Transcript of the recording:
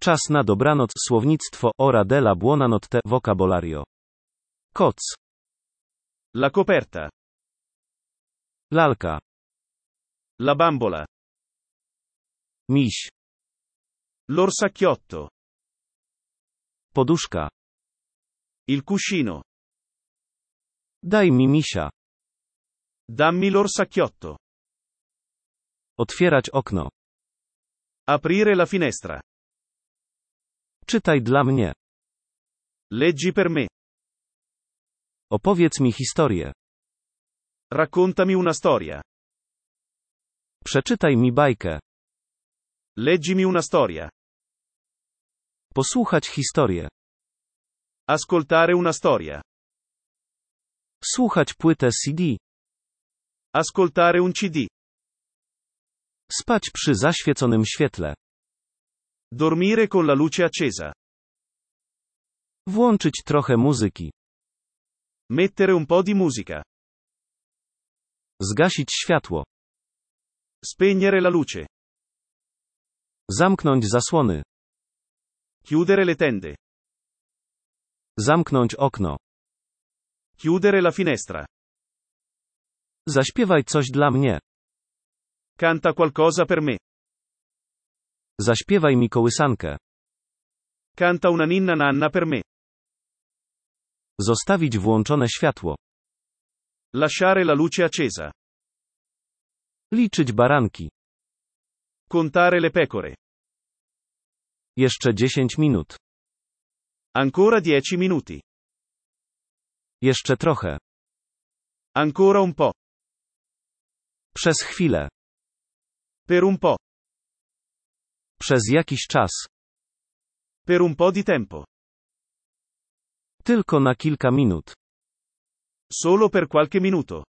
Czas na dobranoc. Słownictwo. Ora della buonanotte. Vocabolario. Koc. La coperta. Lalka. La bambola. Miś. L'orsacchiotto. Poduszka. Il cuscino. Daj mi misia. Dammi l'orsacchiotto. Otwierać okno. Aprire la finestra. Czytaj dla mnie. Leggi per me. Opowiedz mi historię. Raccontami una storia. Przeczytaj mi bajkę. Leggimi una storia. Posłuchać historię. Ascoltare una storia. Słuchać płytę CD. Ascoltare un CD. Spać przy zaświeconym świetle. Dormire con la luce accesa. Włączyć trochę muzyki. Mettere un po' di musica. Zgasić światło. Spegnere la luce. Zamknąć zasłony. Chiudere le tende. Zamknąć okno. Chiudere la finestra. Zaśpiewaj coś dla mnie. Canta qualcosa per me. Zaśpiewaj mi kołysankę. Canta una ninna nanna per me. Zostawić włączone światło. Lasciare la luce accesa. Liczyć baranki. Contare le pecore. Jeszcze 10 minut. Ancora 10 minuti. Jeszcze trochę. Ancora un po'. Przez chwilę. Per un po'. Przez jakiś czas. Per un po' di tempo. Tylko na kilka minut. Solo per qualche minuto.